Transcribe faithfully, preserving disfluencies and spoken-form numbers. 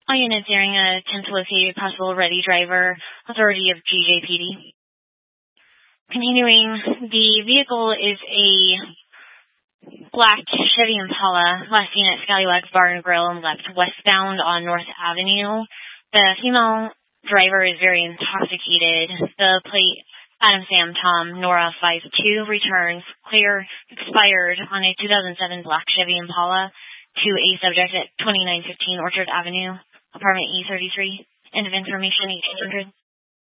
All units hearing a ten to locate possible ready driver, authority of G J P D. Continuing, the vehicle is a black Chevy Impala, last seen at Scallywags Bar and Grill and left westbound on North Avenue. The female driver is very intoxicated. The plate, Adam Sam Tom Nora five two, returns clear, expired on a two thousand seven black Chevy Impala to a subject at twenty-nine fifteen Orchard Avenue, apartment E thirty-three. End of information, eighteen hundred.